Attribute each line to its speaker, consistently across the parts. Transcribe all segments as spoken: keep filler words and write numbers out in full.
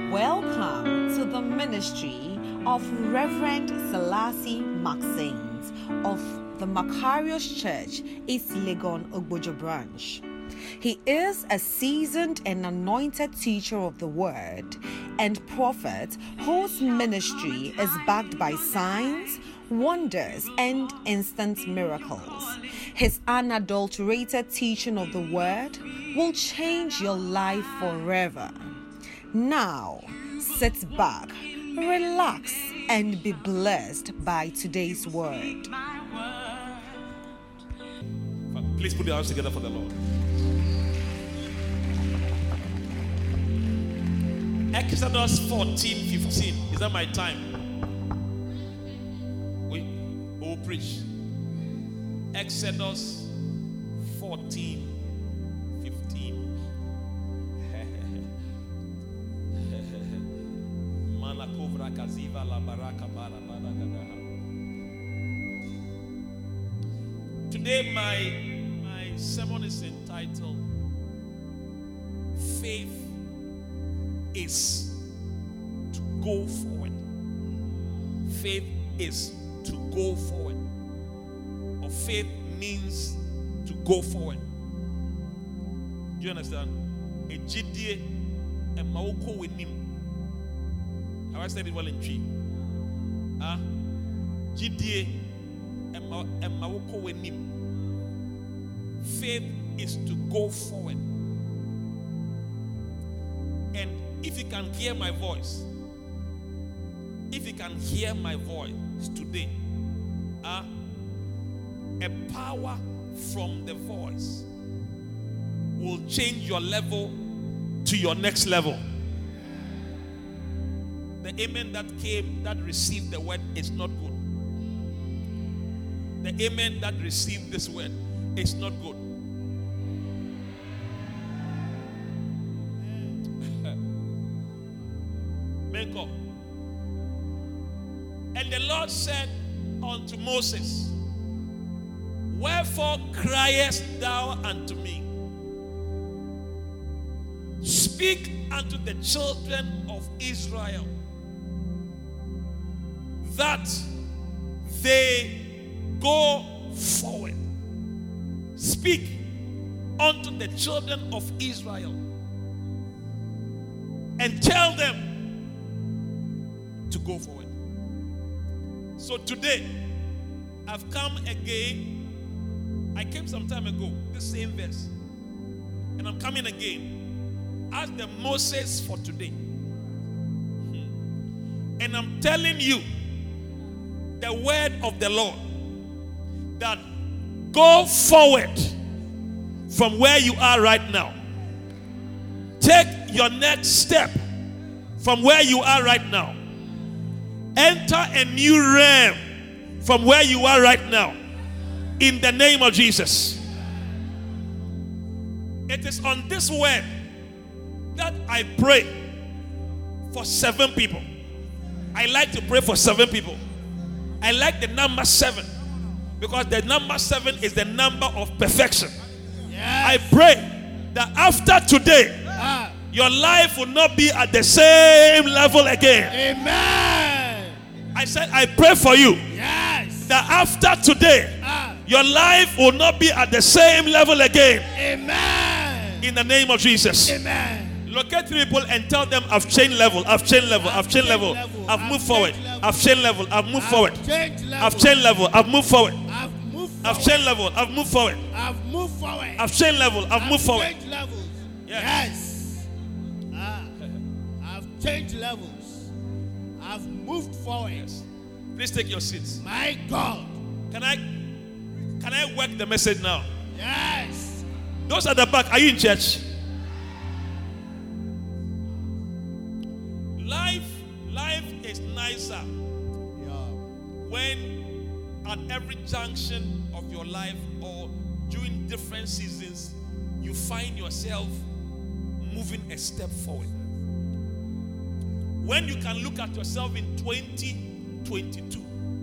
Speaker 1: Welcome to the ministry of Reverend Selassie Maxines of the Macarius Church, East Legon, Ogbojo branch. He is a seasoned and anointed teacher of the word and prophet whose ministry is backed by signs, wonders, and instant miracles. His unadulterated teaching of the word will change your life forever. Now, sit back, relax, and be blessed by today's word.
Speaker 2: Please put your hands together for the Lord. Exodus fourteen fifteen. Is that my time? We will preach. Exodus fourteen fifteen. Today my my sermon is entitled Faith is to go forward. Faith is to go forward. Or faith means to go forward. Do you understand? A jidie a maoko wenim. Have I said it well in tree? Ah, jidie a maoko wenim. Faith is to go forward. And if you can hear my voice, if you can hear my voice today, uh, a power from the voice will change your level to your next level. The amen that came, that received the word is not good. The amen that received this word is not good. And the Lord said unto Moses, wherefore criest thou unto me? Speak unto the children of Israel that they go forward. Speak unto the children of Israel and tell them to go forward. So today, I've come again. I came some time ago, the same verse. And I'm coming again as the Moses for today. And I'm telling you the word of the Lord that go forward from where you are right now. Take your next step from where you are right now. Enter a new realm from where you are right now. In the name of Jesus. It is on this word that I pray for seven people. I like to pray for seven people. I like the number seven because the number seven is the number of perfection. Yes. I pray that after today, ah. your life will not be at the same level again. Amen. I said, I pray for you. Yes. That after today, ah. your life will not be at the same level again. Amen. In the name of Jesus. Amen. Locate three people and tell them, I've changed level, I've changed level, I've changed level, I've moved forward, I've changed level, I've moved forward, I've changed level, I've moved forward, I've changed level, I've moved forward, I've moved forward, I've changed level, I've moved forward. Yes. Ah, I've changed levels. I've moved forward. Yes. Please take your seats. My God. Can I can I work the message now? Yes. Those at the back, are you in church? Life, life is nicer yeah. when at every junction of your life or during different seasons, you find yourself moving a step forward. When you can look at yourself in twenty twenty-two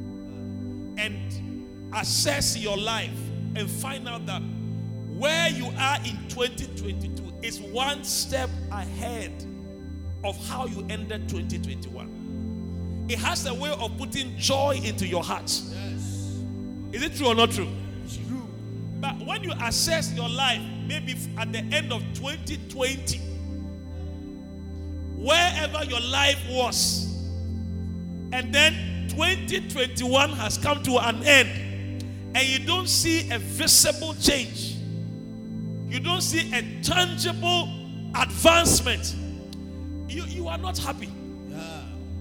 Speaker 2: and assess your life and find out that where you are in twenty twenty-two is one step ahead of how you ended twenty twenty-one. It has a way of putting joy into your heart. Yes. Is it true or not true? It's true. But when you assess your life, maybe at the end of twenty twenty, wherever your life was, and then twenty twenty-one has come to an end, and you don't see a visible change, you don't see a tangible advancement, you, you are not happy. Yeah.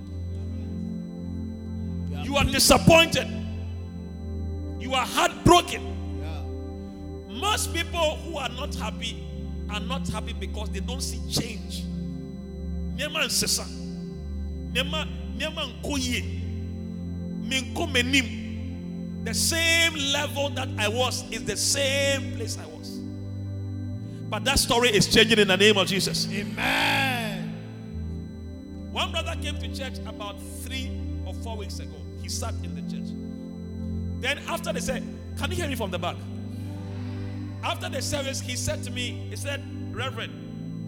Speaker 2: Yeah. You are disappointed. You are heartbroken. Yeah. Most people who are not happy are not happy because they don't see change. Nema nsesa. Nema nema nkoye. Minko menim. The same level that I was is the same place I was. But that story is changing in the name of Jesus. Amen. One brother came to church about three or four weeks ago. He sat in the church. Then after they said, can you hear me from the back? After the service, he said to me, he said, Reverend,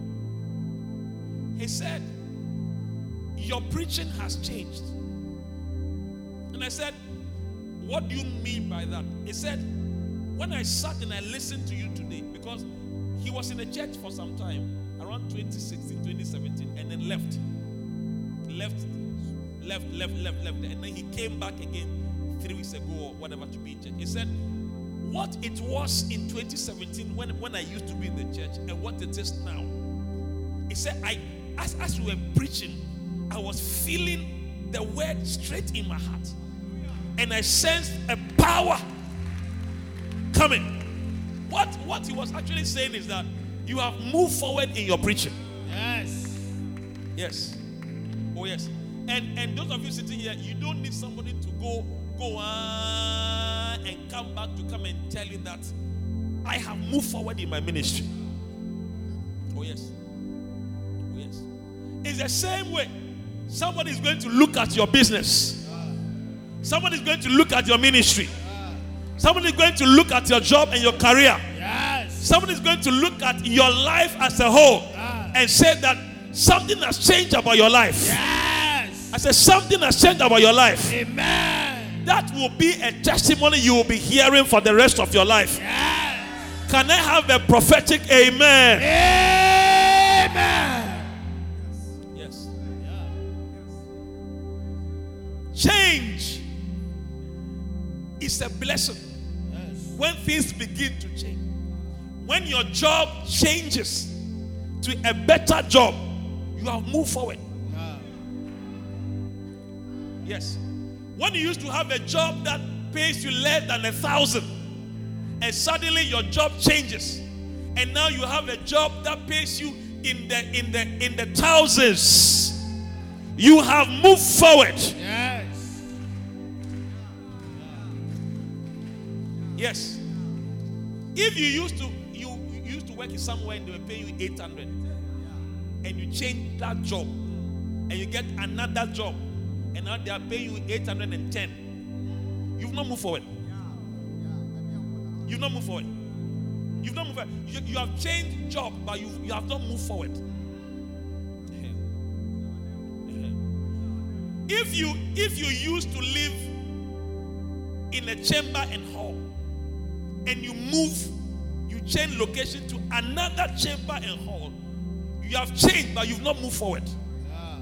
Speaker 2: he said, your preaching has changed. And I said, what do you mean by that? He said, when I sat and I listened to you today, because he was in the church for some time, around twenty sixteen, twenty seventeen, and then left. Left, left, left, left, left. And then he came back again three weeks ago or whatever to be in church. He said, what it was in twenty seventeen when, when I used to be in the church and what it is now. He said, I as, as we were preaching, I was feeling the word straight in my heart. And I sensed a power coming. What, what he was actually saying is that you have moved forward in your preaching. Yes. Yes. Oh, yes. And and those of you sitting here, you don't need somebody to go, go on and come back to come and tell you that I have moved forward in my ministry. Oh, yes. Oh, yes. It's the same way. Somebody is going to look at your business. Somebody is going to look at your ministry. Somebody is going to look at your job and your career. Yes. Somebody is going to look at your life as a whole yes. and say that something has changed about your life. Yes. I said something has changed about your life. Amen. That will be a testimony you will be hearing for the rest of your life. Yes. Can I have a prophetic amen? Amen. Yes. Yes. Change is a blessing. When things begin to change, when your job changes to a better job, you have moved forward. Yeah. Yes. When you used to have a job that pays you less than a thousand, and suddenly your job changes, and now you have a job that pays you in the in the in the thousands, you have moved forward. Yes. Yes. If you used to you, you used to work in somewhere and they were paying you eight hundred, and you change that job and you get another job and now they are paying you eight hundred ten, you've not moved forward. You've not moved forward. You've not moved forward. You, you have changed job, but you you have not moved forward. If you if you used to live in a chamber and hall, and you move, you change location to another chamber and hall, you have changed, but you've not moved forward. Yeah.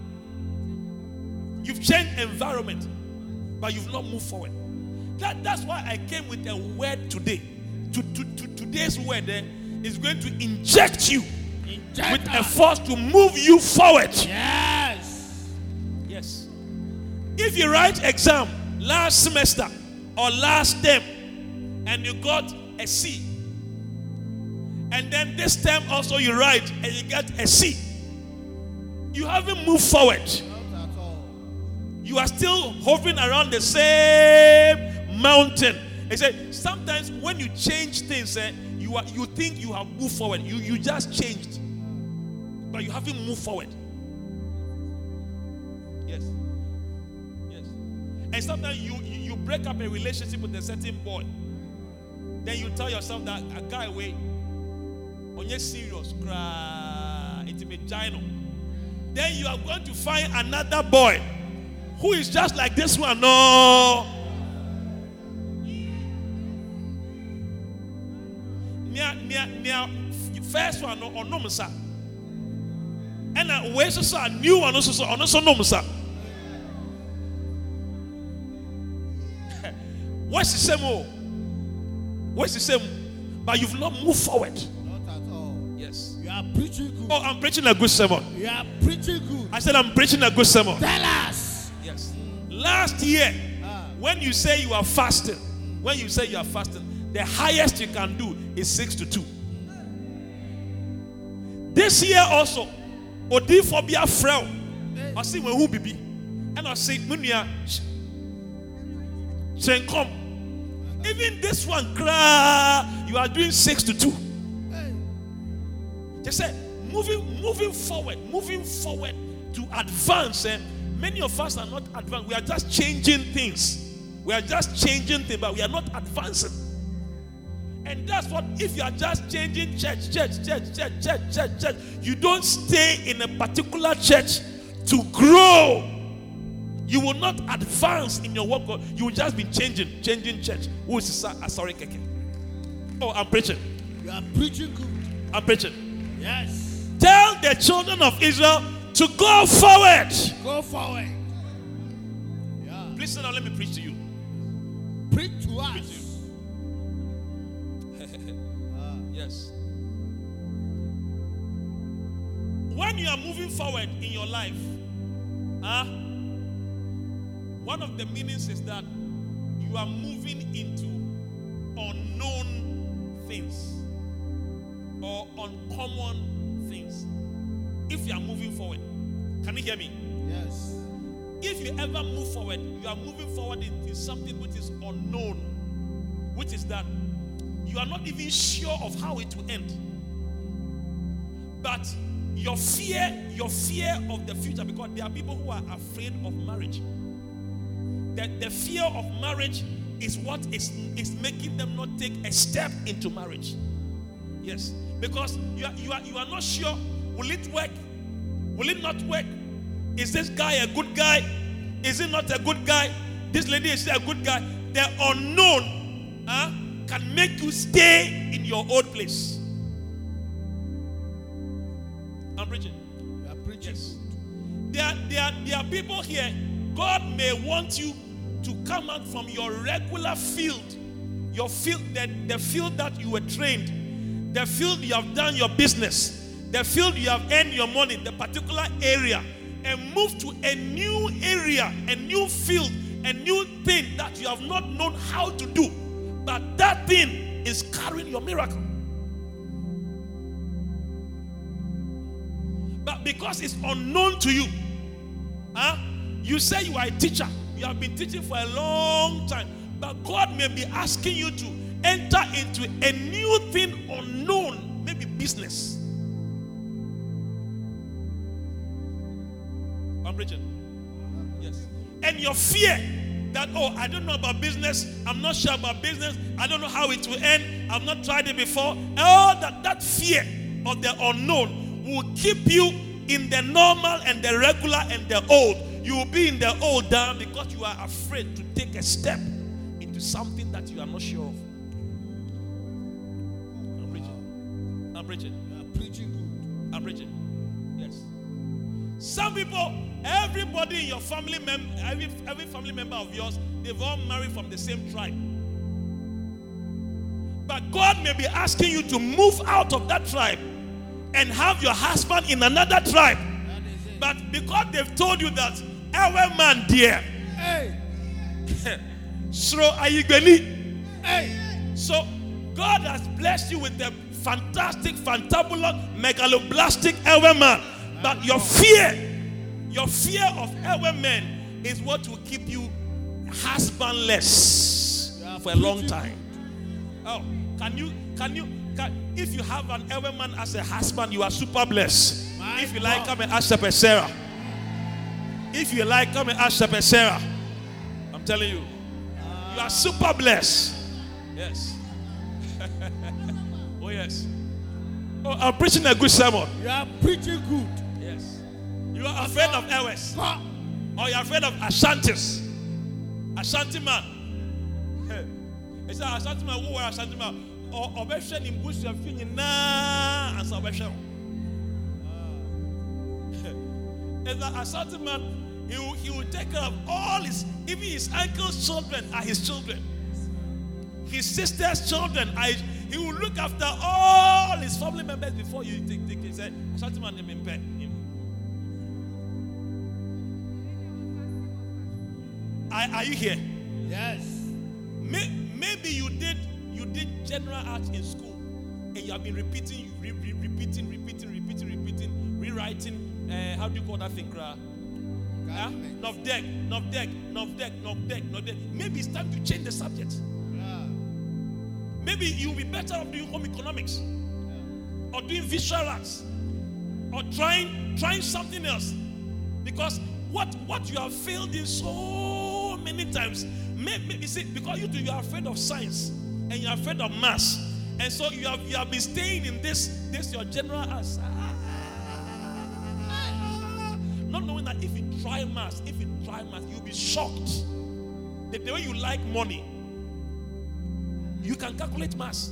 Speaker 2: You've changed environment, but you've not moved forward. That, that's why I came with a word today. To, to, to today's word eh, is going to inject you inject with us. A force to move you forward. Yes. Yes. If you write exam last semester or last term, and you got a C, and then this time also you write and you get a C, you haven't moved forward. Not at all. You are still hovering around the same mountain. I said sometimes when you change things, eh, you are you think you have moved forward. You you just changed, but you haven't moved forward. Yes, yes. And sometimes you you, you break up a relationship with a certain boy. Then you tell yourself that a guy way on your serious cry, it's a vagina. then you are going to find another boy who is just like this one. No. Near, near, near first one or no, sir. And I wait so a new one also on also no, sir. What's the same? What's the same? But you've not moved forward.
Speaker 3: Not at all.
Speaker 2: Yes.
Speaker 3: You are preaching good.
Speaker 2: Oh, I'm preaching a good sermon.
Speaker 3: You are preaching good.
Speaker 2: I said I'm preaching a good sermon.
Speaker 3: Tell us.
Speaker 2: Yes. Last year,
Speaker 3: Ah.
Speaker 2: when you say you are fasting, when you say you are fasting, the highest you can do is six to two. This year also, Odiphobia frail. I see when who be, and I say Munia, come. Even this one, cry, you are doing six to two. Just say, moving, moving forward, moving forward to advance. Eh? Many of us are not advanced. We are just changing things. We are just changing things, but we are not advancing. And that's what, if you are just changing church, church, church, church, church, church, church, you don't stay in a particular church to grow. You will not advance in your work. You will just be changing, changing church. Who is sorry, Keke? Oh, I'm preaching.
Speaker 3: You are preaching good.
Speaker 2: I'm preaching.
Speaker 3: Yes.
Speaker 2: Tell the children of Israel to go forward.
Speaker 3: Go forward. Yeah.
Speaker 2: Please sit down, let me preach to you.
Speaker 3: Preach to us.
Speaker 2: Preach to you. Yes. When you are moving forward in your life, huh, one of the meanings is that you are moving into unknown things or uncommon things. If you are moving forward, can you hear me?
Speaker 3: Yes.
Speaker 2: If you ever move forward, you are moving forward into something which is unknown, which is that you are not even sure of how it will end. But your fear, your fear of the future, because there are people who are afraid of marriage. That the fear of marriage is what is, is making them not take a step into marriage. Yes. Because you are, you are, you are not sure, will it work? Will it not work? Is this guy a good guy? Is he not a good guy? This lady is a good guy. The unknown, huh, can make you stay in your old place. I'm preaching.
Speaker 3: You are preaching.
Speaker 2: Yes. There, are, there, are, there are people here. God may want you to come out from your regular field, your field, the, the field that you were trained, the field you have done your business, the field you have earned your money, the particular area, and move to a new area, a new field, a new thing that you have not known how to do. But that thing is carrying your miracle. But because it's unknown to you, huh? You say you are a teacher. You have been teaching for a long time. But God may be asking you to enter into a new thing unknown, maybe business. I'm preaching. Yes. And your fear that, oh, I don't know about business. I'm not sure about business. I don't know how it will end. I've not tried it before. Oh, that, that fear of the unknown will keep you in the normal and the regular and the old. You will be in the old down because you are afraid to take a step into something that you are not sure of. I'm preaching. I'm preaching.
Speaker 3: You are preaching good.
Speaker 2: I'm preaching. Yes. Some people, everybody in your family member, every, every family member of yours, they've all married from the same tribe. But God may be asking you to move out of that tribe and have your husband in another tribe. But because they've told you that, our man dear,
Speaker 3: Hey.
Speaker 2: so are you going to?
Speaker 3: Hey.
Speaker 2: So God has blessed you with a fantastic, fantabulous, megaloblastic elder man. But your fear, your fear of elder men is what will keep you husbandless for a long time. Oh, can you, can you, can, if you have an elder man as a husband, you are super blessed.
Speaker 3: My
Speaker 2: If you like,
Speaker 3: God.
Speaker 2: come and ask Shepherd Sarah. If you like, come and ask Shepherd Sarah. I'm telling you, you are super blessed. Yes. Oh, yes. Oh, I'm preaching a good sermon.
Speaker 3: You are preaching good.
Speaker 2: Yes. You are afraid of Ewes. Or you're afraid of Ashantis. Ashanti man. It's a Ashanti man who are Ashanti man. Or Obeshan in Bush of Finina and Salvation. It's a Ashanti man. He will, he will take care of all his, even his uncle's children are his children. His sister's children are his, he will look after all his family members before you take take it. Say, Ashanti man name in bed. Are, are you here?
Speaker 3: Yes.
Speaker 2: May, maybe you did you did general art in school and you have been repeating, re, re, repeating, repeating, repeating, repeating, rewriting. Uh, how do you call that thing, Kra? Huh? Nov deck, nov deck, nov deck, nov deck, nov deck. Maybe it's time to change the subject.
Speaker 3: Yeah.
Speaker 2: Maybe you'll be better off doing home economics, yeah, or doing visual arts, or trying trying something else, because what what you have failed in so many times, maybe you see, because you two you are afraid of science and you are afraid of maths, and so you have you have been staying in this this your general arts, not knowing that if you try maths, if you try maths, you'll be shocked. The, the way you like money, you can calculate maths.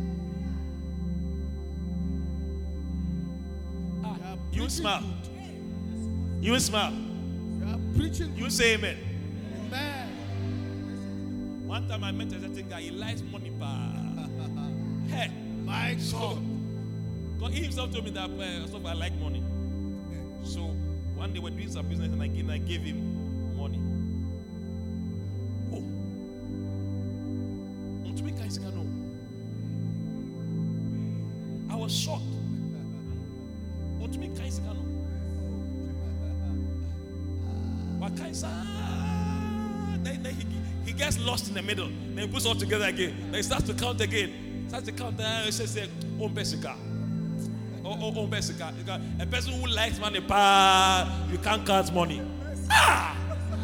Speaker 2: Ah, you smile. You smile.
Speaker 3: You are preaching.
Speaker 2: You say amen.
Speaker 3: Amen.
Speaker 2: One time I met a certain guy, he likes money, pa. Hey,
Speaker 3: My God.
Speaker 2: God, he himself told me that uh, so I like money. So one day we're doing some business and I gave, I gave him money. Oh, to me, guys, no. I was shocked. Oh, to me, guys, no. But guys, then, then he, he gets lost in the middle. Then he puts all together again. Then he starts to count again. Starts to count. Then he says, "Oh, Bessica." Oh, oh, oh, Bessica. A person who likes money, pa, you can't count money. Ah!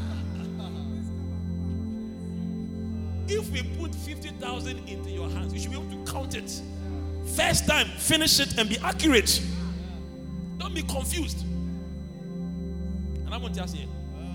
Speaker 2: If we put fifty thousand into your hands, you should be able to count it. First time, finish it and be accurate. Don't be confused. And I want to ask you.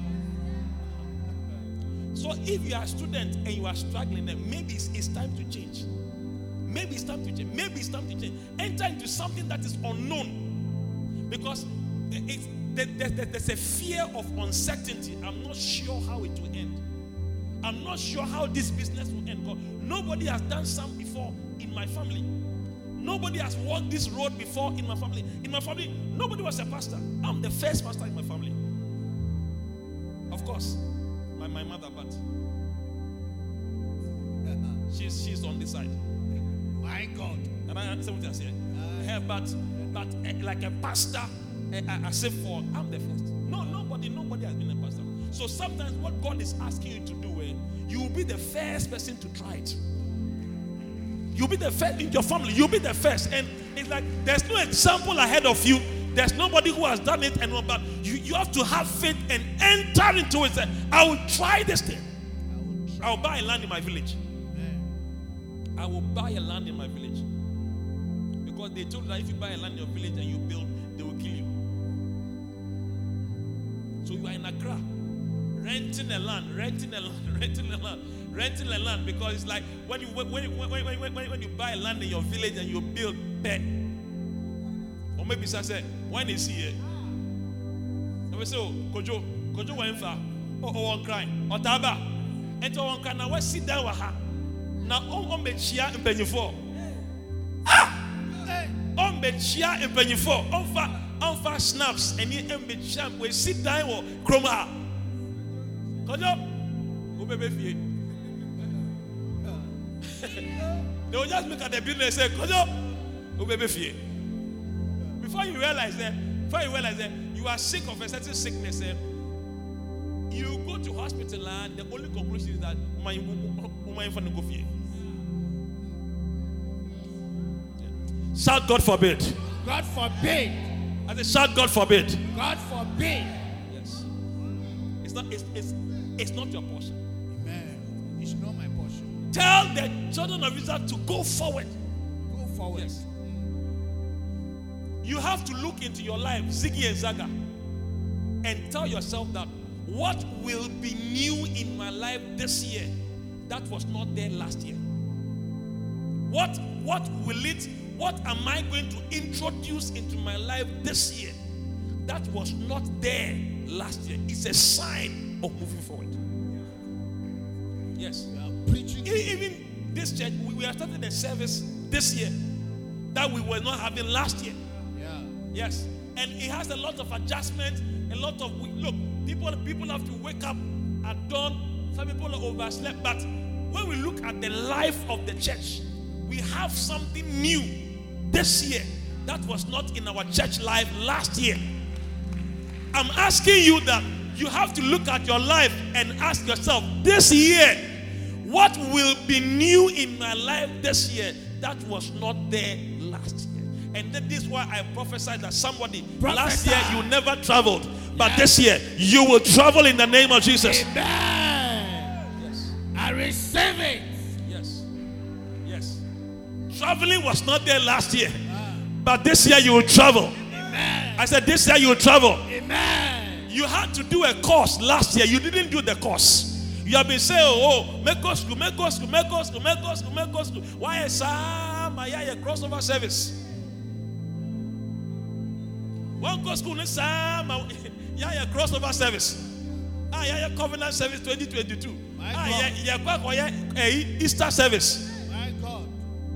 Speaker 2: So if you are a student and you are struggling, then maybe it's, it's time to change. Maybe it's time to change. Maybe it's time to change. Enter into something that is unknown. Because it's, there, there, there's a fear of uncertainty. I'm not sure how it will end. I'm not sure how this business will end. God, nobody has done some before in my family. Nobody has walked this road before in my family. In my family, nobody was a pastor. I'm the first pastor in my family. Of course, my, my mother, but she's, she's on this side.
Speaker 3: My God.
Speaker 2: And I understand what you're saying. Uh, but but uh, like a pastor, uh, I say for I'm the first. No, nobody, nobody has been a pastor. So sometimes what God is asking you to do, uh, you will be the first person to try it. You'll be the first in your family. You'll be the first, and it's like there's no example ahead of you. There's nobody who has done it, and but you you have to have faith and enter into it. Say, I will try this thing. I will buy a land in my village. I will buy a land in my village. Because they told me that if you buy a land in your village and you build, they will kill you. So you are in Accra, renting a land, renting a land, renting a land, renting a land. Because it's like when you when when when, when, when, when you buy a land in your village and you build pet. Or maybe I say, when is he here? I will say, oh, Kojo, Kojo went far. Oh, oh, one crying. Or Taba. And one crying. Now, what sit down with her? Now, on be chia in penny four. Ah! On be chia in penny four. On fa, on fa snaps and you be chia. We sit down or chroma. Kojo, go baby fie. They will just look at the business and say, Kojo, go baby fie. Before you realize that, before you realize that you are sick of a certain sickness, eh, you go to hospital and the only conclusion is that my my infant go fear. Shout God forbid.
Speaker 3: God forbid.
Speaker 2: I say shout God forbid.
Speaker 3: God forbid.
Speaker 2: Yes. It's not it's it's it's not your portion.
Speaker 3: Amen. It's not my portion.
Speaker 2: Tell the children of Israel to go forward.
Speaker 3: Go forward.
Speaker 2: Yes. You have to look into your life, Ziggy and Zaga. and tell yourself that what will be new in my life this year that was not there last year? What what will it what am I going to introduce into my life this year that was not there last year? It's a sign of moving forward. Yes.
Speaker 3: We are preaching.
Speaker 2: E- Even this church, we we are starting a service this year that we were not having last year.
Speaker 3: Yeah.
Speaker 2: Yes. And it has a lot of adjustment, a lot of look, people people have to wake up at dawn. Some people are overslept. But when we look at the life of the church, we have something new this year that was not in our church life last year. I'm asking you that you have to look at your life and ask yourself, this year, what will be new in my life this year that was not there last year? And that is why I prophesied that somebody
Speaker 3: Prophesy.
Speaker 2: last year you never traveled, but this year you will travel in the name of Jesus.
Speaker 3: Amen.
Speaker 2: Yes.
Speaker 3: I receive it.
Speaker 2: Yes. Yes. Traveling was not there last year, but this year you will travel.
Speaker 3: Amen.
Speaker 2: I said this year you will travel.
Speaker 3: Amen.
Speaker 2: You had to do a course last year. You didn't do the course. You have been saying, oh, make us school, make us school, make us school, make us school, make us school. Why is some a crossover service? One course school is some yeah, crossover service. Ah, yeah, covenant service twenty twenty-two. Ah, yeah, yeah, Easter service.
Speaker 3: My God.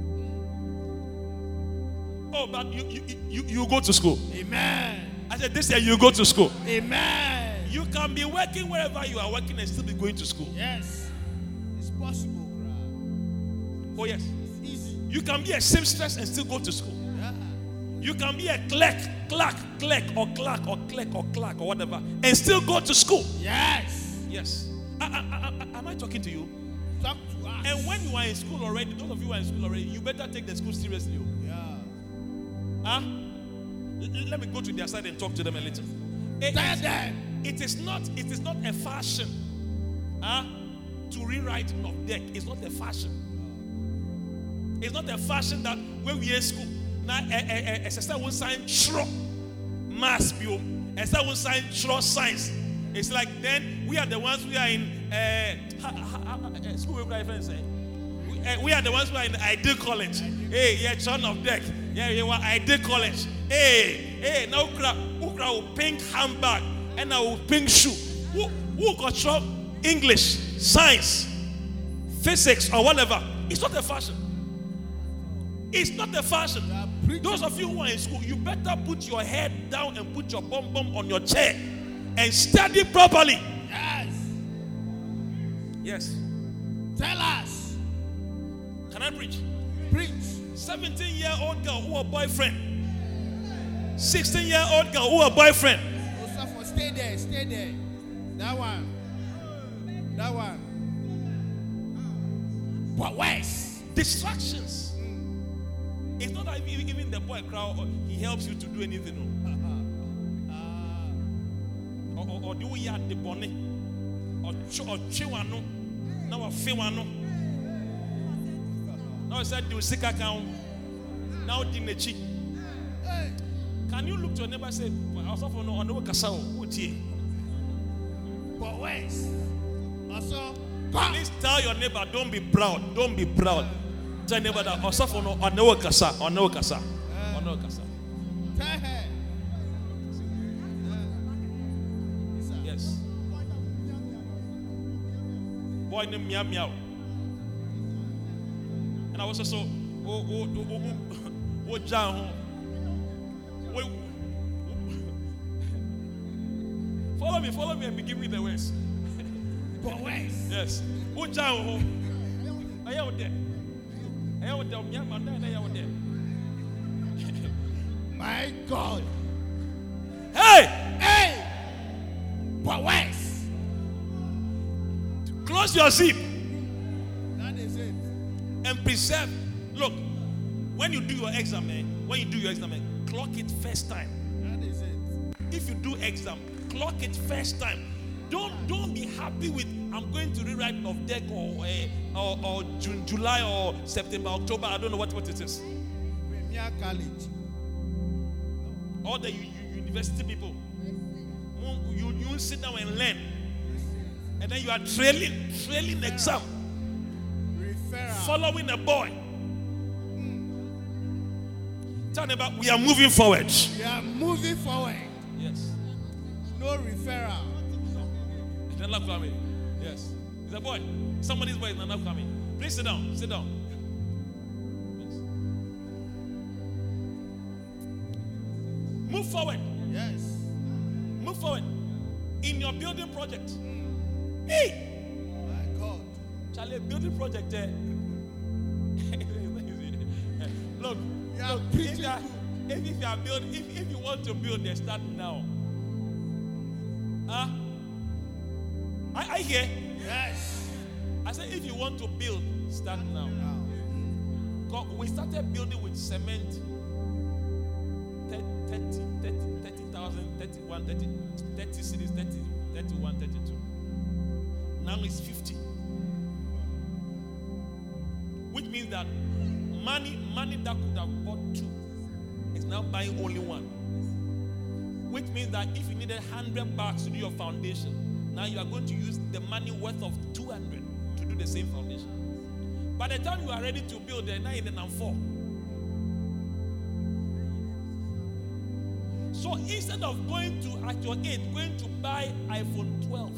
Speaker 2: Oh, but you, you you you go to school.
Speaker 3: Amen.
Speaker 2: I said this year you go to school.
Speaker 3: Amen.
Speaker 2: You can be working wherever you are working and still be going to school.
Speaker 3: Yes. It's possible, bro.
Speaker 2: Oh yes.
Speaker 3: It's easy.
Speaker 2: You can be a seamstress and still go to school.
Speaker 3: Yeah.
Speaker 2: You can be a clerk, clerk, clerk, or clerk, or clerk, or clerk, or whatever, and still go to school.
Speaker 3: Yes.
Speaker 2: Yes. I, I, I, am I talking to you?
Speaker 3: Talk to us.
Speaker 2: And when you are in school already, those of you who are in school already, you better take the school seriously.
Speaker 3: Yeah.
Speaker 2: Huh? L- let me go to their side and talk to them a little. It,
Speaker 3: Tell them.
Speaker 2: it is not. It is not a fashion. Huh? To rewrite of deck. It's not a fashion. It's not a fashion that when we are in school. Now, a sister will sign true mass bio, a sister will sign true science. It's like then we are the ones who are in uh, school. With my friends say, we, uh, we are the ones who are in Ideal College. Hey, yeah, John of Deck. Yeah, yeah, well, Ideal College. Hey, hey, now ukra ukra pink handbag and now pink shoe. Who who got true English, science, physics, or whatever? It's not a fashion. It's not a fashion. Those of you who are in school, you better put your head down and put your bum bum on your chair and study properly.
Speaker 3: Yes.
Speaker 2: Yes.
Speaker 3: Tell us.
Speaker 2: Can I preach?
Speaker 3: Preach.
Speaker 2: seventeen-year-old girl who a boyfriend. sixteen-year-old girl who a boyfriend.
Speaker 3: Osafo, stay there. Stay there. That one. That one. But worse.
Speaker 2: Distractions. It's not like even the boy crowd, he helps you to do anything. No. Or, or, or do we have the bonnet? Or chiwano? Now a fiwano. Now I said, do sick account. Now dinechi. Can you look to your neighbor and say, I also know on the Kasao, who tea?
Speaker 3: But worse. Also,
Speaker 2: please tell your neighbor, don't be proud. Don't be proud. Tell your neighbor that Osafo no on no kasa, on no kasa, on no kasa.
Speaker 3: tell her.
Speaker 2: Yes. Boy named Meow Meow. And I was also, oh, oh, oh, oh, oh, John. Follow me, follow me, and begin with the words.
Speaker 3: But worse.
Speaker 2: Yes. Oh, John. I am there. I am there. I am there.
Speaker 3: My God.
Speaker 2: Hey!
Speaker 3: Hey! But worse.
Speaker 2: Close your zip
Speaker 3: That is it.
Speaker 2: and preserve. Look, when you do your exam, eh, when you do your exam, eh, clock it first time.
Speaker 3: That is it.
Speaker 2: If you do exam, clock it first time. Don't don't be happy with I'm going to rewrite of deck or uh, or, or June, July or September, October. I don't know what, what it is.
Speaker 3: Premier College.
Speaker 2: All the u- u- university people. You, you sit down and learn. And then you are trailing, trailing exam.
Speaker 3: Referral.
Speaker 2: Following a boy. Tell them about we are moving forward.
Speaker 3: We are moving forward.
Speaker 2: Yes.
Speaker 3: No referral.
Speaker 2: They're not coming. Yes. It's a boy. Somebody's boy is not coming. Please sit down. Sit down. Yes. Move forward.
Speaker 3: Yes.
Speaker 2: Move forward. In your building project. Hey!
Speaker 3: My God.
Speaker 2: Charlie, building project. Eh? Look,
Speaker 3: You are
Speaker 2: look if,
Speaker 3: preaching
Speaker 2: you are,
Speaker 3: good.
Speaker 2: if, if you are building, if, if you want to build, they start now. Huh? I, I hear.
Speaker 3: Yes.
Speaker 2: I said, if you want to build, start now.
Speaker 3: Now.
Speaker 2: God, we started building with cement. thirty, thirty, thirty thousand, thirty-one, thirty, thirty cities, thirty, thirty-one, thirty-two. Now it's fifty. Which means that money, money that could have bought two is now buying only one. Which means that if you needed one hundred bucks to do your foundation, now you are going to use the money worth of two hundred to do the same foundation. By the time you are ready to build, they're now in the four. So instead of going to, at your age, going to buy iPhone twelve,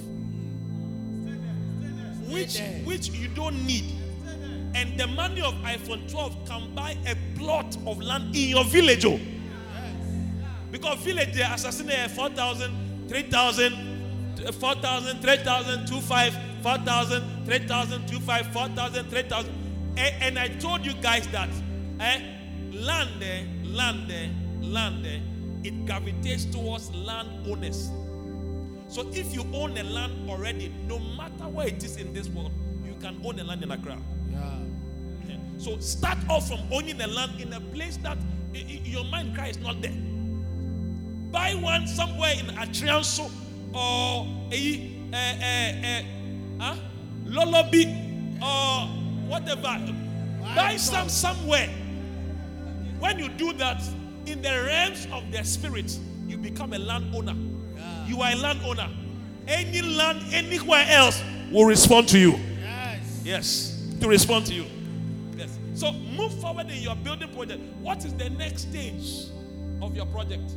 Speaker 2: which, which you don't need, and the money of iPhone twelve can buy a plot of land in your village. Oh. Because village, they assassinate four thousand, three thousand, four thousand, three thousand, two five, four thousand, three thousand, two five, four thousand, three thousand. And, and I told you guys that eh, land there, land there, land there, it gravitates towards landowners. So if you own a land already, no matter where it is in this world, you can own a land in Accra.
Speaker 3: Yeah.
Speaker 2: So start off from owning a land in a place that i- i- your mind cry is not there. Buy one somewhere in Atrianso or a uh, uh, uh, huh? Lolobi or whatever.
Speaker 3: My
Speaker 2: Buy
Speaker 3: God.
Speaker 2: some somewhere. When you do that, in the realms of the spirit, you become a landowner.
Speaker 3: Yeah.
Speaker 2: You are a landowner. Any land anywhere else will respond to you.
Speaker 3: Yes.
Speaker 2: Yes, to respond to you. Yes. So move forward in your building project. What is the next stage of your project?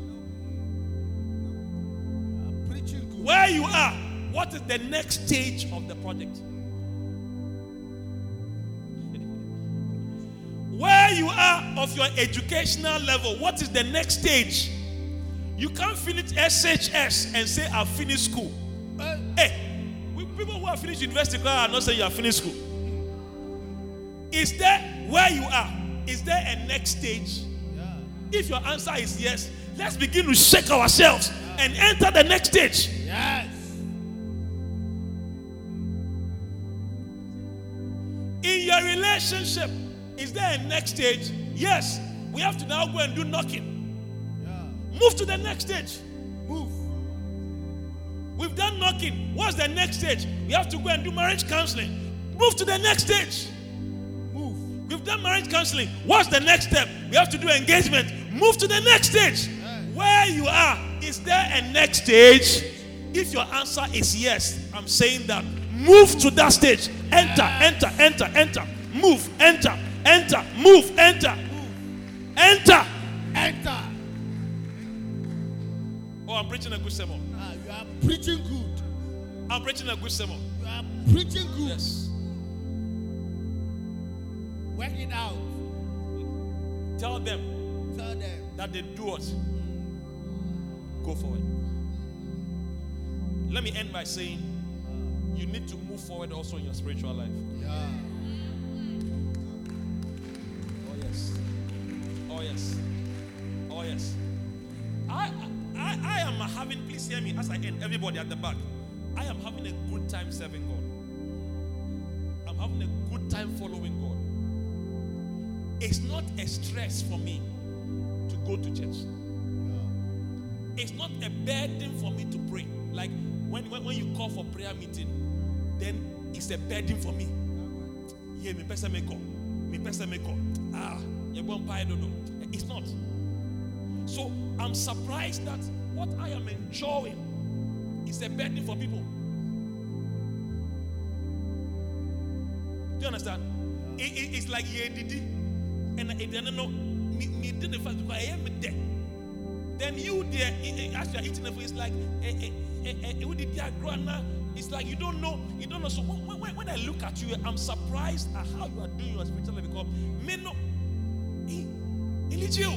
Speaker 3: I'm preaching good.
Speaker 2: Where you are, what is the next stage of the project? Where you are of your educational level, what is the next stage? You can't finish S H S and say, I've finished school.
Speaker 3: Uh,
Speaker 2: Hey, we, people who have finished university class are not saying you have finished school. Is there, where you are, is there a next stage?
Speaker 3: yeah.
Speaker 2: If your answer is yes, let's begin to shake ourselves and enter the next stage.
Speaker 3: Yes.
Speaker 2: In your relationship, is there a next stage? Yes. We have to now go and do knocking.
Speaker 3: Yeah.
Speaker 2: Move to the next stage.
Speaker 3: Move.
Speaker 2: We've done knocking. What's the next stage? We have to go and do marriage counseling. Move to the next stage.
Speaker 3: Move.
Speaker 2: We've done marriage counseling. What's the next step? We have to do engagement. Move to the next stage. Where you are, is there a next stage? If your answer is yes, I'm saying that move to that stage. Enter, enter, enter, enter. Move, enter, enter, move, enter. Enter.
Speaker 3: Enter.
Speaker 2: Oh, I'm preaching a good sermon.
Speaker 3: Ah, you are preaching good.
Speaker 2: I'm preaching a good sermon.
Speaker 3: You are preaching good.
Speaker 2: Yes.
Speaker 3: Work it out.
Speaker 2: Tell them
Speaker 3: Tell them.
Speaker 2: that they do what? Go forward. Let me end by saying you need to move forward also in your spiritual life.
Speaker 3: Yeah.
Speaker 2: Oh yes. Oh yes. Oh yes. I I I am having, please hear me as I end, everybody at the back. I am having a good time serving God. I'm having a good time following God. It's not a stress for me to go to church. It's not a burden for me to pray. Like when, when, when you call for prayer meeting, then it's a burden for me. Yeah, me person make call. Me person make call. Ah, you won't buy no. It's not. So I'm surprised that what I am enjoying It's a burden for people. Do you understand? It, it, it's like yeah, did and I don't know. Me, me didn't fast because I am there. Then you there, as you are eating the food, it's like, eh, eh, eh, eh, it's like you don't know, you don't know. So when, when, when I look at you, I'm surprised at how you are doing your spiritual life because me no, in jail,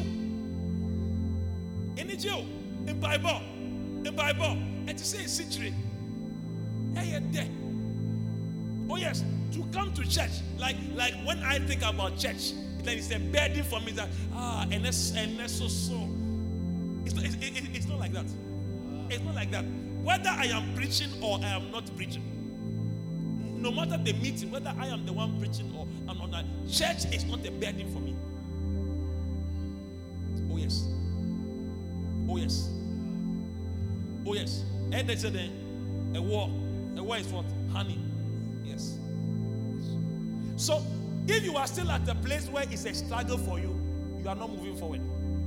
Speaker 2: in jail, in Bible, in Bible, and to say secret, hey, there. Oh yes, to come to church, like like when I think about church, then it's a burden for me that ah, and that's and that's so so. It's not, it's, it, it's not like that. It's not like that. Whether I am preaching or I am not preaching, no matter the meeting, whether I am the one preaching or I'm not, church is not a burden for me. Oh yes. Oh yes. Oh yes. And they said a war. A war is what? Honey. Yes. So if you are still at a place where it's a struggle for you, you are not moving forward.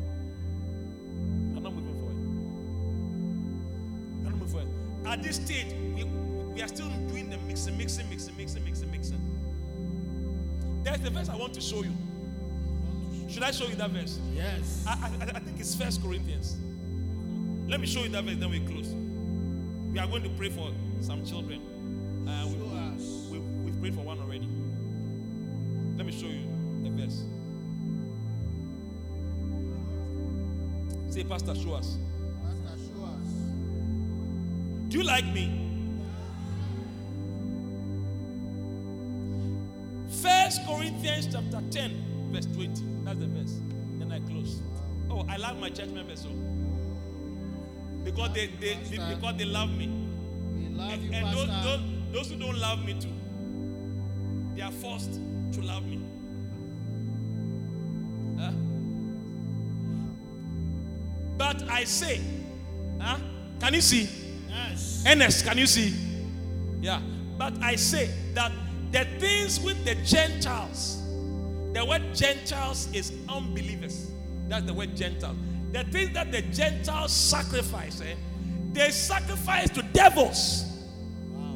Speaker 2: At this stage, we, we are still doing the mixing, mixing, mixing, mixing, mixing, mixing. There's the verse I want to show you. Should I show you that verse?
Speaker 3: Yes.
Speaker 2: I, I, I think it's First Corinthians. Let me show you that verse, then we close. We are going to pray for some children. Uh, we, we, we, we've prayed for one already. Let me show you the verse. Say, Pastor, show us. Do you like me? First Corinthians chapter ten, verse twenty. That's the verse. Then I close. Oh, I like my church members so. Because they, they, they because they love me.
Speaker 3: We love
Speaker 2: and
Speaker 3: you,
Speaker 2: and those,
Speaker 3: Pastor.
Speaker 2: those, those who don't love me too, they are forced to love me. Huh? But I say, huh? Can you see?
Speaker 3: Yes.
Speaker 2: Ernest, can you see? Yeah. But I say that the things with the Gentiles, the word Gentiles is unbelievers. That's the word Gentiles. The things that the Gentiles sacrifice, eh, they sacrifice to devils.
Speaker 3: Wow.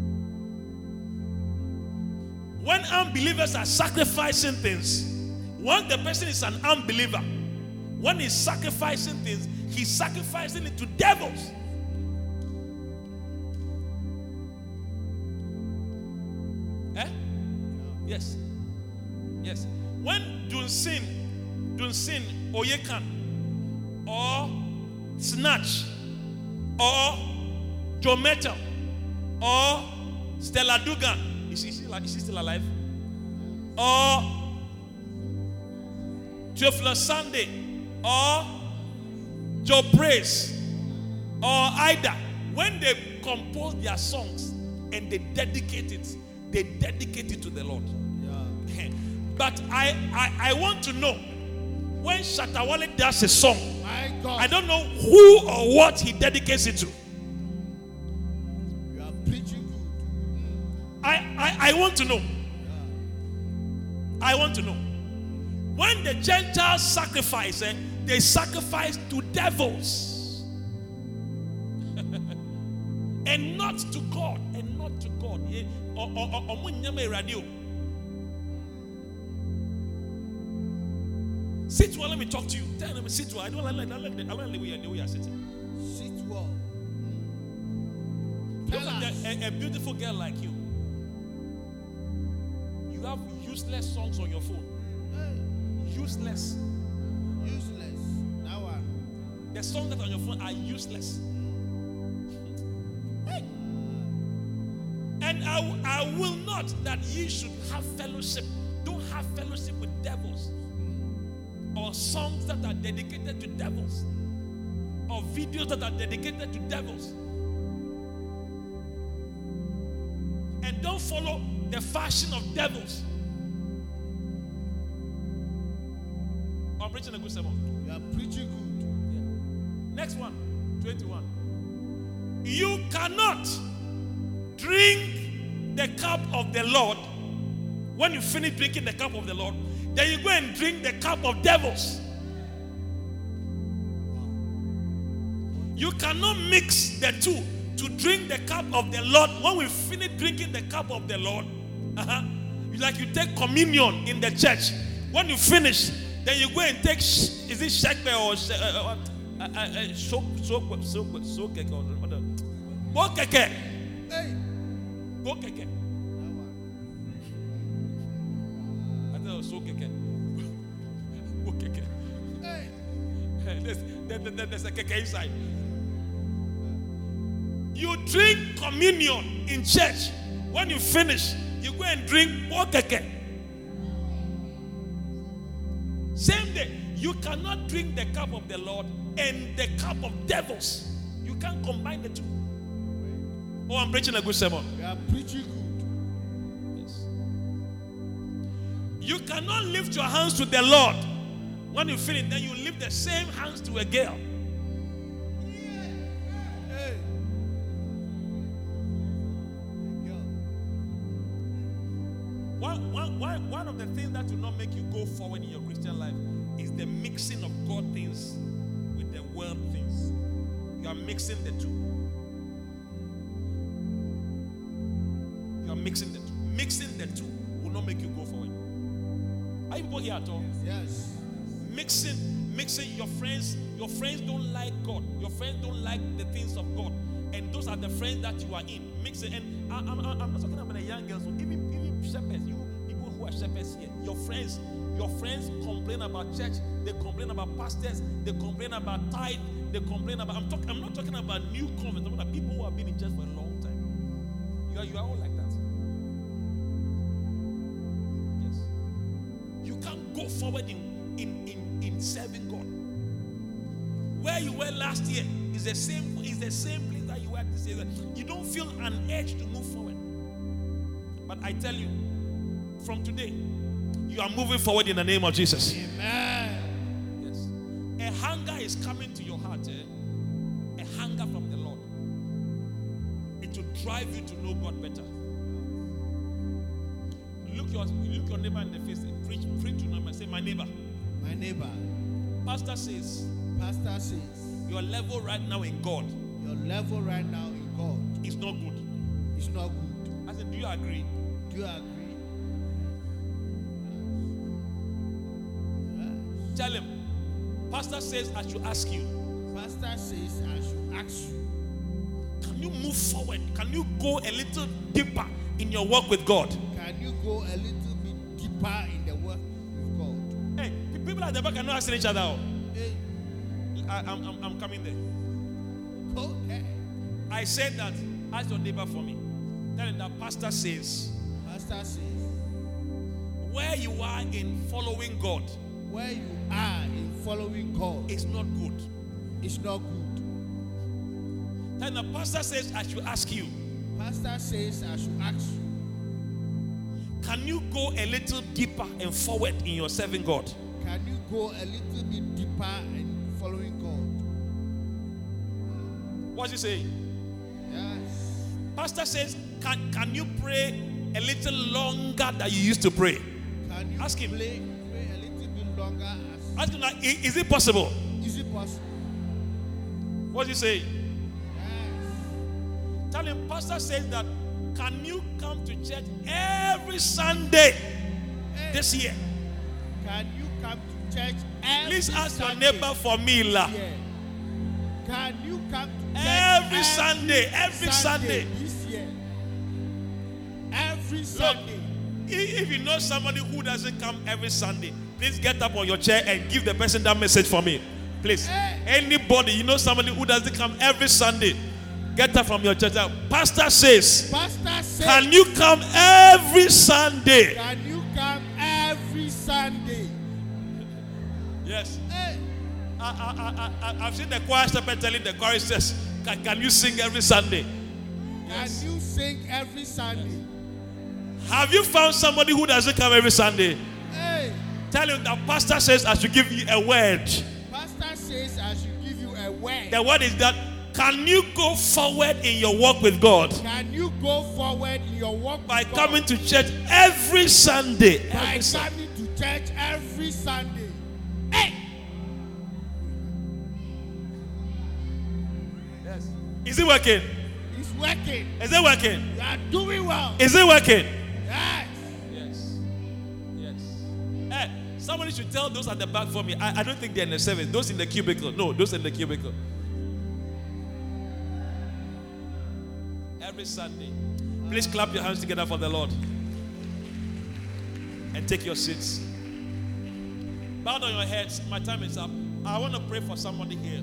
Speaker 2: When unbelievers are sacrificing things, when the person is an unbeliever, when he's sacrificing things, he's sacrificing it to devils. Eh? Yes. Yes. When Dunsin, Dunsin Oyekan, or Snatch, or Joe Metal, or Stella Dugan, is she, is she, is she still alive? Or Theophilus Sunday, or Joe Praise, or Ida, when they compose their songs and they dedicate it, they dedicate it to the Lord. Yeah. But I, I, I want to know, when Shatta Wale does a song,
Speaker 3: My God.
Speaker 2: I don't know who or what he dedicates it to.
Speaker 3: You are preaching good.
Speaker 2: I, I, I want to know. I want to know. When the Gentiles sacrifice, eh, they sacrifice to devils. And not to God. And not to God. Eh, or, or, or, or, radio. Sit well, let me talk to you. Tell them, sit well. I don't like, I don't like, I don't like the way, the way you're sitting.
Speaker 3: Sit well.
Speaker 2: Look at a, a beautiful girl like you. You have useless songs on your phone.
Speaker 3: Hey.
Speaker 2: Useless.
Speaker 3: Useless. That one.
Speaker 2: The songs that are on your phone are useless. Hey. And I, I will not that ye should have fellowship. Don't have fellowship with devils. Or songs that are dedicated to devils. Or videos that are dedicated to devils. And don't follow the fashion of devils. I'm preaching a good sermon.
Speaker 3: You are preaching good.
Speaker 2: Yeah. Next one, twenty-one. You cannot drink the cup of the Lord. When you finish drinking the cup of the Lord, then you go and drink the cup of devils. You cannot mix the two to drink the cup of the Lord. When we finish drinking the cup of the Lord, uh-huh, like you take communion in the church. When you finish, then you go and take, is it shekel or what? Soak, soak, soak, soak, keke or whatever. Go keke. Go keke. I thought it was soak keke. Go keke. There's, there, there's a keke inside. You drink communion in church. When you finish, you go and drink go keke. Same day, you cannot drink the cup of the Lord and the cup of devils. You can't combine the two. Oh, I'm preaching a good sermon.
Speaker 3: You are preaching good.
Speaker 2: Yes. You cannot lift your hands to the Lord. When you finish, then you lift the same hands to a girl.
Speaker 3: Hey.
Speaker 2: One, one, one, one of the things that will not make you go forward in your Christian life is the mixing of God things with the world things. You are mixing the two. You are mixing the two. Mixing the two will not make you go forward. Are you people here at all?
Speaker 3: Yes.
Speaker 2: Mixing, mixing your friends. Your friends don't like God. Your friends don't like the things of God. And those are the friends that you are in. Mixing. And I, I'm, I'm not talking about the young girls. Even, even shepherds. You people who are shepherds here. Your friends. Your friends complain about church. They complain about pastors. They complain about tithe. They complain about. I'm talking. I'm not talking about new converts. I'm talking about people who have been in church for a long time. You are. You are all like that. Yes. You can't go forward in in in, in serving God. Where you were last year is the same. Is the same place that you were this year. You don't feel an urge to move forward. But I tell you, from today, you are moving forward in the name of Jesus.
Speaker 3: Amen.
Speaker 2: Yes. A hunger is coming to your heart. Eh? A hunger from the Lord. It will drive you to know God better. Look your, look your neighbor in the face and preach, preach to them and say, my neighbor.
Speaker 3: My neighbor.
Speaker 2: Pastor says,
Speaker 3: Pastor says,
Speaker 2: your level right now in God
Speaker 3: your level right now in God
Speaker 2: is not good.
Speaker 3: is not good.
Speaker 2: I said, do you agree?
Speaker 3: Do you agree? Yes.
Speaker 2: Tell him. Pastor says, I should ask you.
Speaker 3: Pastor says, I should ask you.
Speaker 2: Can you move forward? Can you go a little deeper in your work with God?
Speaker 3: Can you go a little bit deeper in the work with God?
Speaker 2: Hey, the people at the back are not asking each other out.
Speaker 3: Hey,
Speaker 2: I, I'm, I'm, I'm coming there.
Speaker 3: go there.
Speaker 2: I said that, ask your neighbor for me. Tell him that pastor says,
Speaker 3: Pastor says,
Speaker 2: where you are in following God
Speaker 3: where you are in following God
Speaker 2: is not good.
Speaker 3: is not good.
Speaker 2: Then the pastor says, I should ask you,
Speaker 3: Pastor says, I should ask you.
Speaker 2: can you go a little deeper and forward in your serving God?
Speaker 3: Can you go a little bit deeper in following God?
Speaker 2: What's he saying?
Speaker 3: Yes.
Speaker 2: Pastor says, can, can you pray a little longer than you used to pray?
Speaker 3: Can you
Speaker 2: Ask him.
Speaker 3: Play, pray a little bit longer? As,
Speaker 2: Ask him, like, i- is it possible?
Speaker 3: is it possible?
Speaker 2: What's he saying?
Speaker 3: Yes.
Speaker 2: Tell him, pastor says that, can you come to church every Sunday
Speaker 3: Hey,
Speaker 2: this year?
Speaker 3: can you come to church every
Speaker 2: Please ask your
Speaker 3: Sunday
Speaker 2: neighbor for me, La.
Speaker 3: this year? Can you come to church
Speaker 2: Every Sunday, every Sunday.
Speaker 3: this year? Every Sunday.
Speaker 2: I- If you know somebody who doesn't come every Sunday, please get up on your chair and give the person that message for me. Please.
Speaker 3: Hey.
Speaker 2: Anybody, you know somebody who doesn't come every Sunday, get up from your chair. Pastor says,
Speaker 3: Pastor says,
Speaker 2: can you come every Sunday?
Speaker 3: Can you come every Sunday?
Speaker 2: Yes.
Speaker 3: Hey,
Speaker 2: I, I, I, I, I've seen the choir shepherd telling the choristers, can, can you sing every Sunday?
Speaker 3: can you sing every Sunday?
Speaker 2: Have you found somebody who doesn't come every Sunday?
Speaker 3: Hey,
Speaker 2: Tell him that pastor says I should give you a word.
Speaker 3: Pastor says I should give you a word.
Speaker 2: The word is that, can you go forward in your walk with God
Speaker 3: Can you go forward in your walk
Speaker 2: by
Speaker 3: with God?
Speaker 2: coming to church every Sunday?
Speaker 3: by
Speaker 2: Every Sunday.
Speaker 3: coming to church every Sunday? Hey,
Speaker 2: Yes. Is it working?
Speaker 3: It's working.
Speaker 2: Is it working?
Speaker 3: You are doing well.
Speaker 2: Is it working?
Speaker 3: Yes.
Speaker 2: Yes. Yes. Hey, somebody should tell those at the back for me. I, I don't think they're in the service. Those in the cubicle. No, those in the cubicle. Every Sunday. Please clap your hands together for the Lord. And take your seats. Bow down your heads. My time is up. I want to pray for somebody here.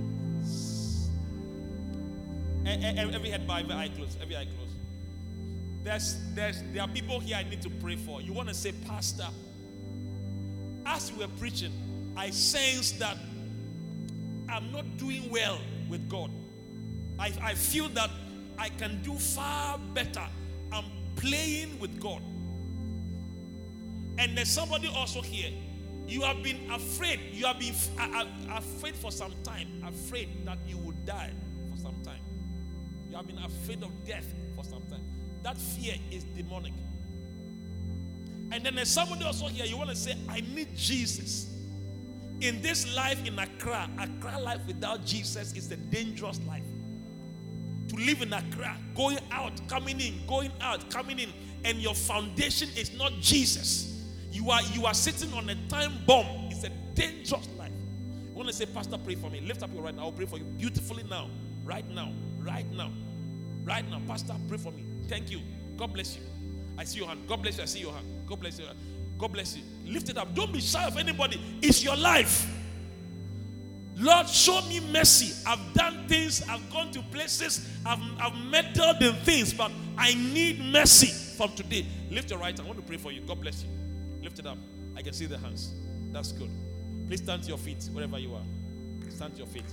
Speaker 2: Every head bowed, every eye closed. Every eye closed. There's, there's, there are people here I need to pray for. You want to say, Pastor, as we were preaching, I sense that I'm not doing well with God. I, I feel that I can do far better. I'm playing with God. And there's somebody also here. You have been afraid. You have been f- a- a- afraid for some time. Afraid that you would die for some time. You have been afraid of death for some time. That fear is demonic. And then there's somebody also here. You want to say, I need Jesus. In this life in Accra, Accra life without Jesus is a dangerous life. To live in Accra, going out, coming in, going out, coming in, and your foundation is not Jesus. You are you are sitting on a time bomb. It's a dangerous life. You want to say, Pastor, pray for me. Lift up your right now. I'll pray for you beautifully now. Right now. Right now. Right now. Pastor, pray for me. Thank you. God bless you. I see your hand. God bless you. I see your hand. God bless you. God bless you. Lift it up. Don't be shy of anybody. It's your life. Lord, show me mercy. I've done things. I've gone to places. I've, I've meddled in things. But I need mercy from today. Lift your right hand. I want to pray for you. God bless you. Lift it up. I can see the hands. That's good. Please stand to your feet wherever you are. Stand to your feet.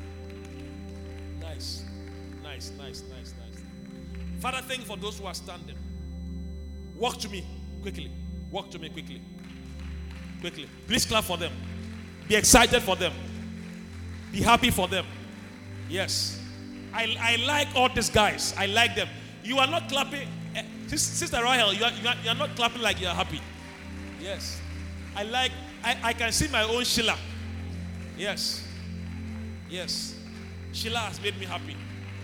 Speaker 2: Nice. Nice, nice, nice, nice. Father, thank you for those who are standing. Walk to me quickly. Walk to me quickly. Quickly. Please clap for them. Be excited for them. Be happy for them. Yes. I, I like all these guys. I like them. You are not clapping. Eh, Sister Rahel, you are, you, are, you are not clapping like you are happy. Yes. I like, I, I can see my own Sheila. Yes. Yes. Sheila has made me happy.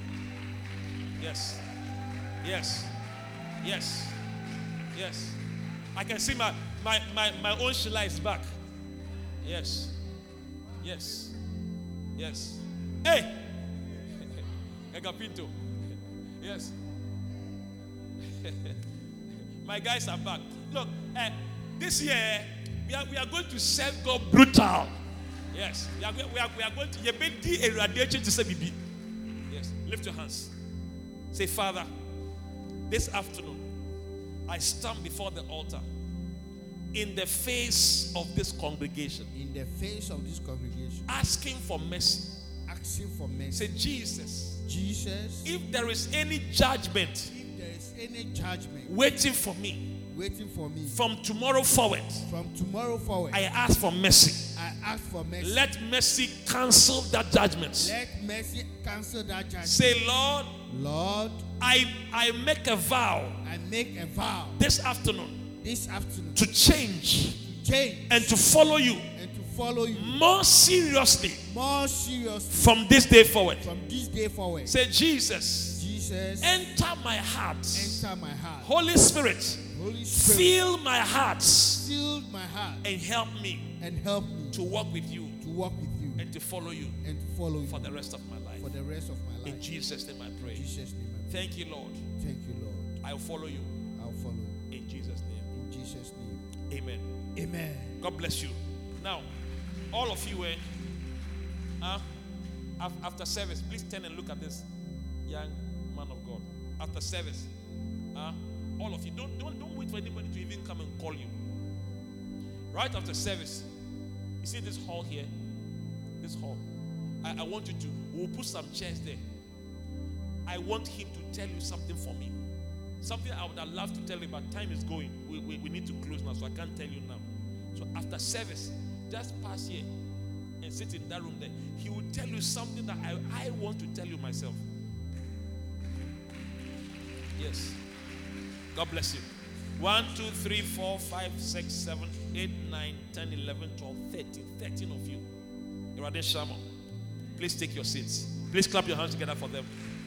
Speaker 2: Yes. Yes. Yes. Yes. I can see my, my, my, my own Sheila is back. Yes. Yes. Yes. Hey! Agapinto. Yes. My guys are back. Look, uh, this year we are, we are going to serve God brutal. Yes. We are, we are, we are going to Yebedi irradiation to say Bibi. Yes. Lift your hands. Say, Father, this afternoon I stand before the altar in the face of this congregation.
Speaker 3: In the face of this congregation.
Speaker 2: Asking for mercy.
Speaker 3: Asking for mercy.
Speaker 2: Say, Jesus.
Speaker 3: Jesus.
Speaker 2: If there is any judgment.
Speaker 3: If there is any judgment.
Speaker 2: Waiting for me.
Speaker 3: Waiting for me.
Speaker 2: From tomorrow forward.
Speaker 3: From tomorrow forward.
Speaker 2: I ask for mercy.
Speaker 3: I ask for mercy.
Speaker 2: Let mercy cancel that judgment.
Speaker 3: Let mercy cancel that judgment.
Speaker 2: Say, Lord.
Speaker 3: Lord.
Speaker 2: I, I make a vow.
Speaker 3: I make a vow.
Speaker 2: This afternoon.
Speaker 3: This afternoon.
Speaker 2: To change.
Speaker 3: To change.
Speaker 2: And to follow you.
Speaker 3: And to follow you.
Speaker 2: More seriously.
Speaker 3: More seriously.
Speaker 2: From this day forward.
Speaker 3: From this day forward.
Speaker 2: Say, Jesus.
Speaker 3: Jesus.
Speaker 2: Enter my heart.
Speaker 3: Enter my heart.
Speaker 2: Holy Spirit.
Speaker 3: Holy Spirit.
Speaker 2: Fill my heart.
Speaker 3: Fill my heart.
Speaker 2: And help me.
Speaker 3: And help me.
Speaker 2: To walk with you.
Speaker 3: To walk with you.
Speaker 2: And to follow you.
Speaker 3: And to follow you.
Speaker 2: For the rest of my life.
Speaker 3: For the rest of my life.
Speaker 2: In Jesus' name I pray.
Speaker 3: In Jesus' name I pray.
Speaker 2: Thank you, Lord.
Speaker 3: Thank you, Lord.
Speaker 2: I'll follow you.
Speaker 3: I'll follow you.
Speaker 2: In Jesus' name.
Speaker 3: In Jesus' name.
Speaker 2: Amen.
Speaker 3: Amen.
Speaker 2: God bless you. Now, all of you, eh, uh, after service, please turn and look at this young man of God. After service, uh, all of you, don't, don't, don't wait for anybody to even come and call you. Right after service, you see this hall here? This hall. I, I want you to, we'll put some chairs there. I want him to tell you something for me. Something I would have loved to tell you, but time is going. We, we, we need to close now, so I can't tell you now. So after service, just pass here and sit in that room there. He will tell you something that I, I want to tell you myself. Yes. God bless you. One, two, three, four, five, six, seven, eight, nine, ten, eleven, twelve, thirteen. thirteen of you. You're at Shamo. Please take your seats. Please clap your hands together for them.